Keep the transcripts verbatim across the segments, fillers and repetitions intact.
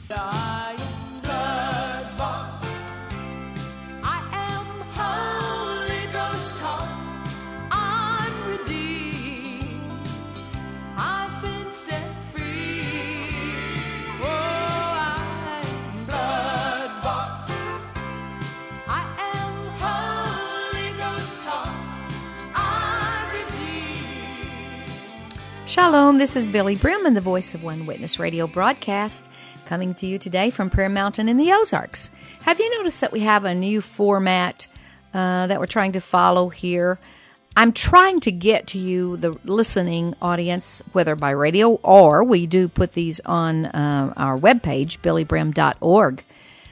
I am blood-bought. I am Holy Ghost taught. I'm redeemed. I've been set free. Oh, I am blood-bought. I am Holy Ghost taught. I'm redeemed. Shalom, this is Billy Brim and the Voice of One Witness radio broadcast, coming to you today from Prayer Mountain in the Ozarks. Have you noticed that we have a new format uh, that we're trying to follow here? I'm trying to get to you, the listening audience, whether by radio or we do put these on uh, our webpage, billy brim dot org.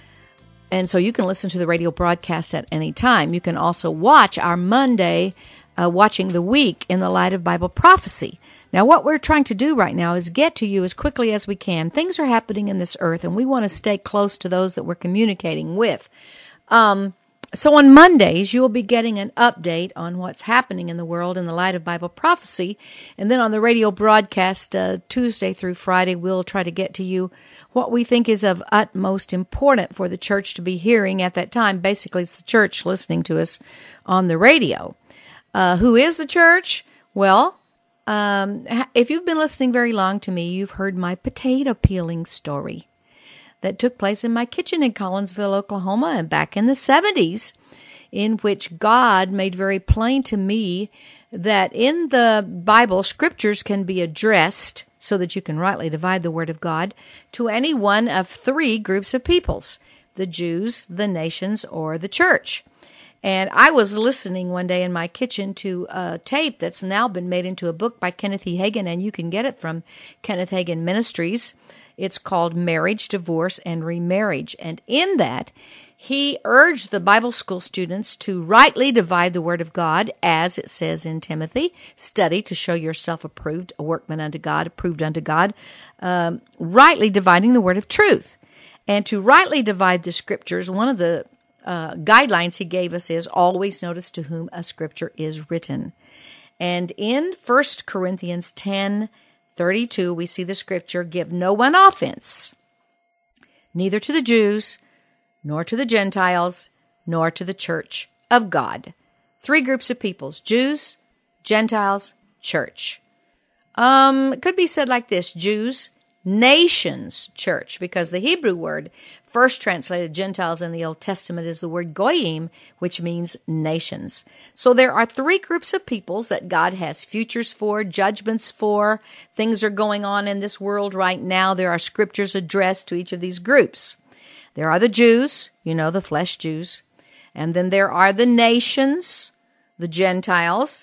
And so you can listen to the radio broadcast at any time. You can also watch our Monday, uh, Watching the Week in the Light of Bible Prophecy. Now, what we're trying to do right now is get to you as quickly as we can. Things are happening in this earth, and we want to stay close to those that we're communicating with. Um, so on Mondays, you'll be getting an update on what's happening in the world in the light of Bible prophecy. And then on the radio broadcast, uh, Tuesday through Friday, we'll try to get to you what we think is of utmost importance for the church to be hearing at that time. Basically, it's the church listening to us on the radio. Uh, who is the church? Well, Um, if you've been listening very long to me, you've heard my potato peeling story that took place in my kitchen in Collinsville, Oklahoma, and back in the seventies, in which God made very plain to me that in the Bible, scriptures can be addressed so that you can rightly divide the Word of God to any one of three groups of peoples: the Jews, the nations, or the church. And I was listening one day in my kitchen to a tape that's now been made into a book by Kenneth E. Hagin, and you can get it from Kenneth Hagin Ministries. It's called Marriage, Divorce, and Remarriage. And in that, he urged the Bible school students to rightly divide the Word of God, as it says in Timothy, study to show yourself approved, a workman unto God, approved unto God, um, rightly dividing the word of truth. And to rightly divide the scriptures, one of the Uh, guidelines he gave us is always notice to whom a scripture is written. And in First Corinthians ten thirty-two, we see the scripture, give no one offense, neither to the Jews, nor to the Gentiles, nor to the church of God. Three groups of peoples: Jews, Gentiles, church. Um, it could be said like this: Jews, nations, church, because the Hebrew word first translated Gentiles in the Old Testament is the word goyim, which means nations. So there are three groups of peoples that God has futures for, judgments for. Things are going on in this world right now. There are scriptures addressed to each of these groups. There are the Jews, you know, the flesh Jews. And then there are the nations, the Gentiles.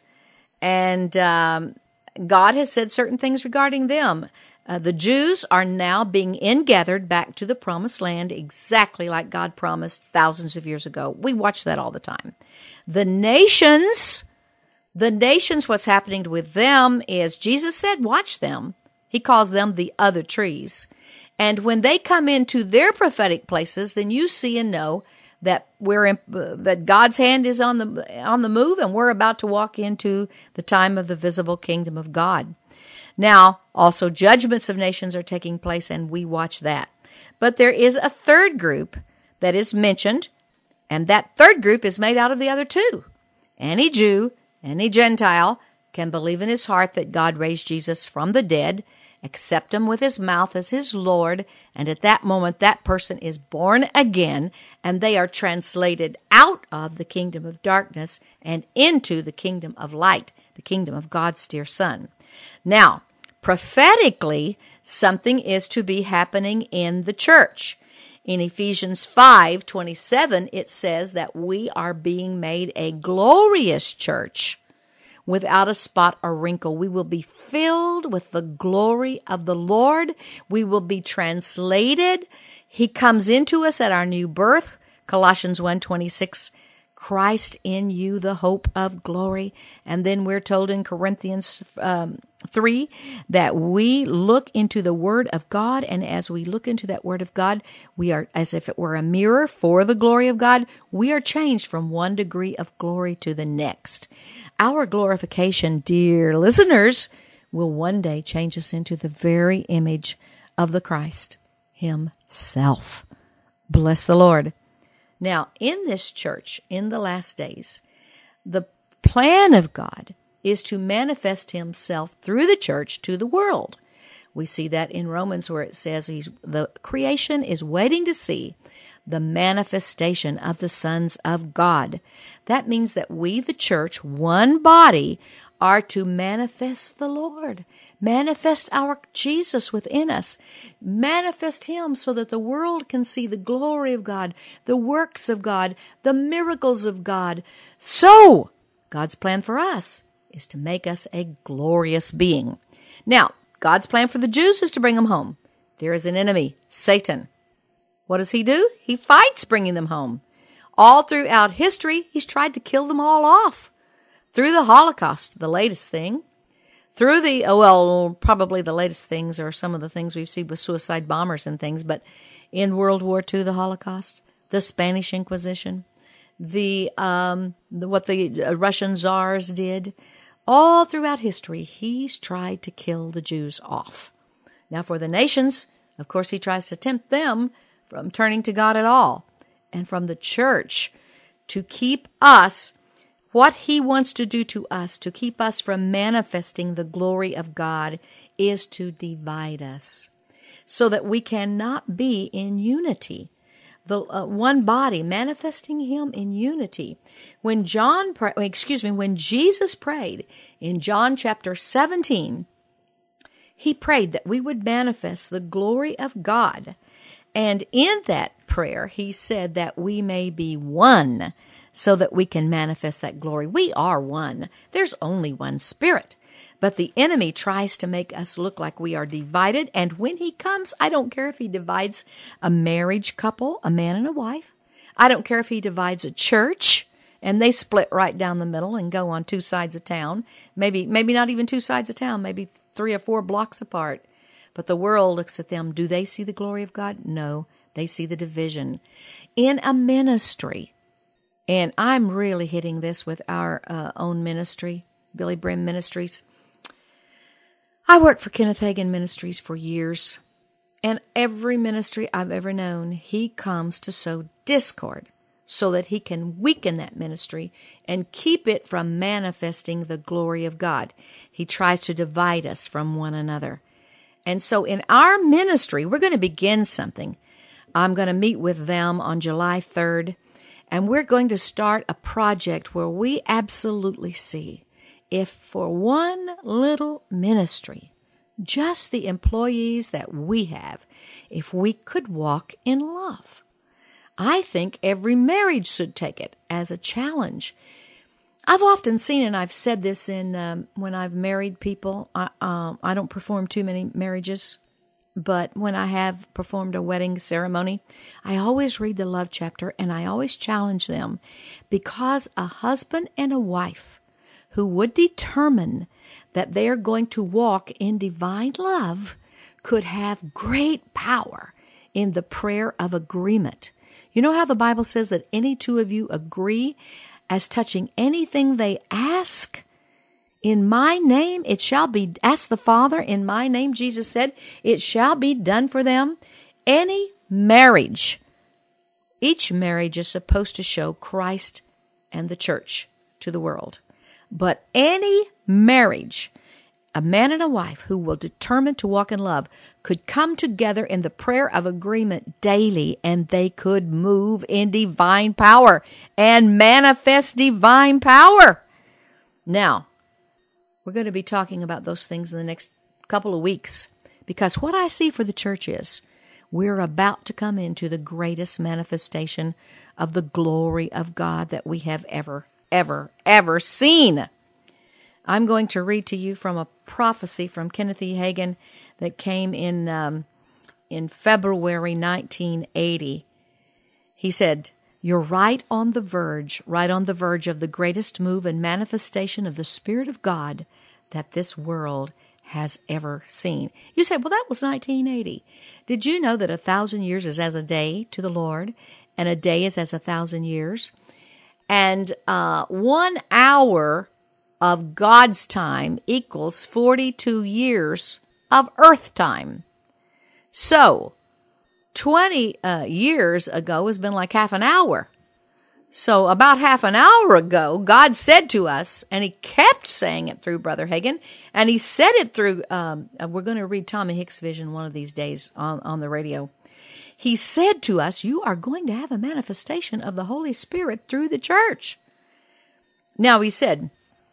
And um, God has said certain things regarding them. Uh, the Jews are now being ingathered back to the promised land, exactly like God promised thousands of years ago. We watch that all the time. The nations, the nations, what's happening with them is Jesus said, watch them. He calls them the other trees. And when they come into their prophetic places, then you see and know that we're in, uh, that God's hand is on the on the move, and we're about to walk into the time of the visible kingdom of God. Now, also judgments of nations are taking place, and we watch that. But there is a third group that is mentioned, and that third group is made out of the other two. Any Jew, any Gentile can believe in his heart that God raised Jesus from the dead, accept him with his mouth as his Lord, and at that moment that person is born again, and they are translated out of the kingdom of darkness and into the kingdom of light, the kingdom of God's dear Son. Now, prophetically, something is to be happening in the church. In Ephesians five twenty-seven, it says that we are being made a glorious church without a spot or wrinkle. We will be filled with the glory of the Lord. We will be translated. He comes into us at our new birth. Colossians one twenty-six, Christ in you, the hope of glory. And then we're told in Corinthians um, three that we look into the Word of God, and as we look into that Word of God, we are, as if it were a mirror for the glory of God, we are changed from one degree of glory to the next. Our glorification, dear listeners, will one day change us into the very image of the Christ himself. Bless the Lord. Now, in this church, in the last days, the plan of God is to manifest himself through the church to the world. We see that in Romans where it says he's, the creation is waiting to see the manifestation of the sons of God. That means that we, the church, one body, are to manifest the Lord, manifest our Jesus within us, manifest him so that the world can see the glory of God, the works of God, the miracles of God. So, God's plan for us is to make us a glorious being. Now, God's plan for the Jews is to bring them home. There is an enemy, Satan. What does he do? He fights bringing them home. All throughout history, he's tried to kill them all off. Through the Holocaust, the latest thing. Through the, oh, well, probably the latest things are some of the things we've seen with suicide bombers and things, but in World War Two, the Holocaust, the Spanish Inquisition, the, um, the what the Russian czars did, all throughout history, he's tried to kill the Jews off. Now for the nations, of course, he tries to tempt them from turning to God at all, and from the church to keep us, what he wants to do to us, to keep us from manifesting the glory of God, is to divide us so that we cannot be in unity. The uh, one body, manifesting him in unity. When John, pra- excuse me, when Jesus prayed in John chapter seventeen, he prayed that we would manifest the glory of God. And in that prayer, he said that we may be one so that we can manifest that glory. We are one. There's only one Spirit. But the enemy tries to make us look like we are divided. And when he comes, I don't care if he divides a marriage couple, a man and a wife. I don't care if he divides a church and they split right down the middle and go on two sides of town. Maybe, maybe not even two sides of town, maybe three or four blocks apart. But the world looks at them. Do they see the glory of God? No, they see the division. In a ministry, and I'm really hitting this with our uh, own ministry, Billy Brim Ministries. I worked for Kenneth Hagin Ministries for years, and every ministry I've ever known, he comes to sow discord so that he can weaken that ministry and keep it from manifesting the glory of God. He tries to divide us from one another. And so in our ministry, we're going to begin something. I'm going to meet with them on July third, and we're going to start a project where we absolutely see if for one little ministry, just the employees that we have, if we could walk in love. I think every marriage should take it as a challenge. I've often seen, and I've said this in um, when I've married people, I, um, I don't perform too many marriages, but when I have performed a wedding ceremony, I always read the love chapter, and I always challenge them, because a husband and a wife who would determine that they are going to walk in divine love could have great power in the prayer of agreement. You know how the Bible says that any two of you agree as touching anything they ask? In my name, it shall be, ask the Father in my name, Jesus said, it shall be done for them. Any marriage, each marriage is supposed to show Christ and the church to the world. But any marriage, a man and a wife who will determine to walk in love, could come together in the prayer of agreement daily, and they could move in divine power and manifest divine power. Now, we're going to be talking about those things in the next couple of weeks, because what I see for the church is we're about to come into the greatest manifestation of the glory of God that we have ever, ever, ever seen. I'm going to read to you from a prophecy from Kenneth E. Hagin that came in um, in February nineteen eighty. He said, "You're right on the verge, right on the verge of the greatest move and manifestation of the Spirit of God that this world has ever seen." You say, well, that was nineteen eighty. Did you know that a thousand years is as a day to the Lord, and a day is as a thousand years? And uh, one hour of God's time equals forty-two years of earth time. So, twenty uh, years ago has been like half an hour. So about half an hour ago, God said to us, and he kept saying it through Brother Hagin, and he said it through, um, we're going to read Tommy Hicks' vision one of these days on, on the radio. He said to us, you are going to have a manifestation of the Holy Spirit through the church. Now, he said,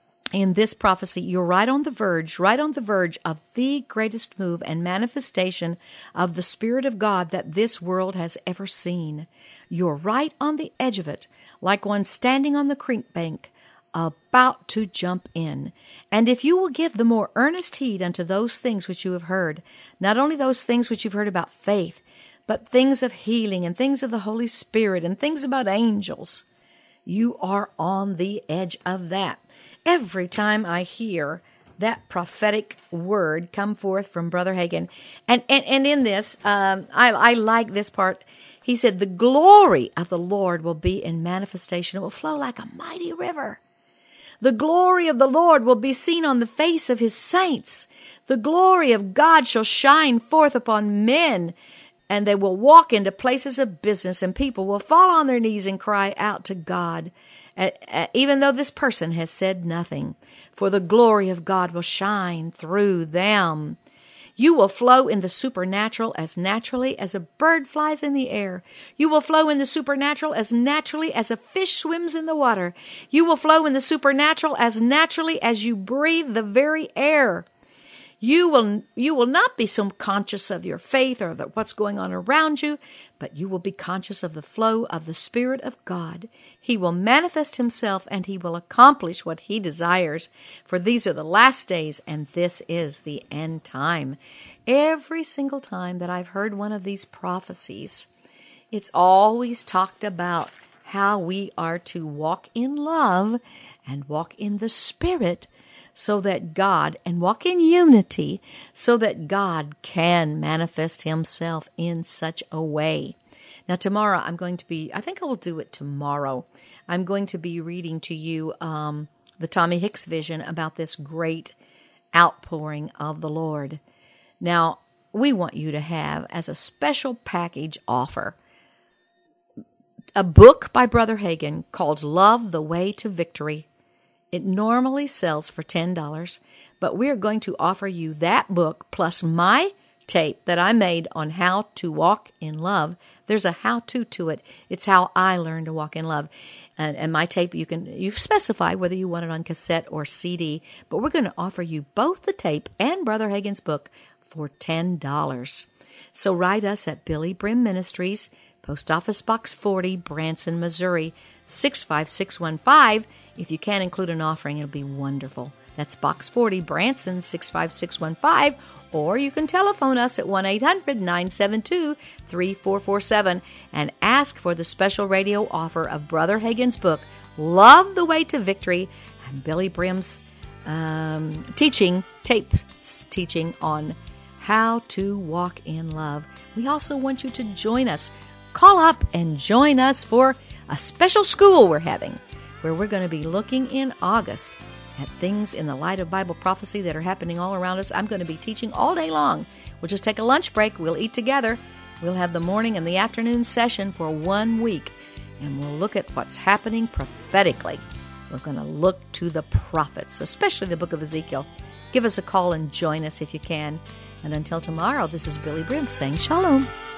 in this prophecy, you're right on the verge, right on the verge of the greatest move and manifestation of the Spirit of God that this world has ever seen. You're right on the edge of it, like one standing on the creek bank, about to jump in. And if you will give the more earnest heed unto those things which you have heard, not only those things which you've heard about faith, but things of healing and things of the Holy Spirit and things about angels, you are on the edge of that. Every time I hear that prophetic word come forth from Brother Hagin, and, and, and in this, um, I, I like this part. He said, the glory of the Lord will be in manifestation. It will flow like a mighty river. The glory of the Lord will be seen on the face of his saints. The glory of God shall shine forth upon men, and they will walk into places of business, and people will fall on their knees and cry out to God, uh, uh, even though this person has said nothing. For the glory of God will shine through them. You will flow in the supernatural as naturally as a bird flies in the air. You will flow in the supernatural as naturally as a fish swims in the water. You will flow in the supernatural as naturally as you breathe the very air. You will, you will not be so conscious of your faith or the, what's going on around you, but you will be conscious of the flow of the Spirit of God. He will manifest himself and he will accomplish what he desires. For these are the last days and this is the end time. Every single time that I've heard one of these prophecies, it's always talked about how we are to walk in love and walk in the Spirit, so that God, and walk in unity, so that God can manifest himself in such a way. Now, tomorrow I'm going to be, I think I will do it tomorrow. I'm going to be reading to you um, the Tommy Hicks vision about this great outpouring of the Lord. Now, we want you to have, as a special package offer, a book by Brother Hagin called Love the Way to Victory. It normally sells for ten dollars, but we're going to offer you that book plus my tape that I made on how to walk in love. There's a how-to to it. It's how I learned to walk in love. And, and my tape, you can you specify whether you want it on cassette or C D, but we're going to offer you both the tape and Brother Hagin's book for ten dollars. So write us at Billy Brim Ministries, Post Office Box forty, Branson, Missouri, six five six one five. If you can include an offering, it'll be wonderful. That's Box forty, Branson, six five six one five. Or you can telephone us at one eight hundred nine seven two three four four seven and ask for the special radio offer of Brother Hagin's book, Love the Way to Victory, and Billy Brim's um, teaching, tape teaching on how to walk in love. We also want you to join us. Call up and join us for a special school we're having, where we're going to be looking in August at things in the light of Bible prophecy that are happening all around us. I'm going to be teaching all day long. We'll just take a lunch break. We'll eat together. We'll have the morning and the afternoon session for one week, and we'll look at what's happening prophetically. We're going to look to the prophets, especially the book of Ezekiel. Give us a call and join us if you can. And until tomorrow, this is Billy Brim saying shalom.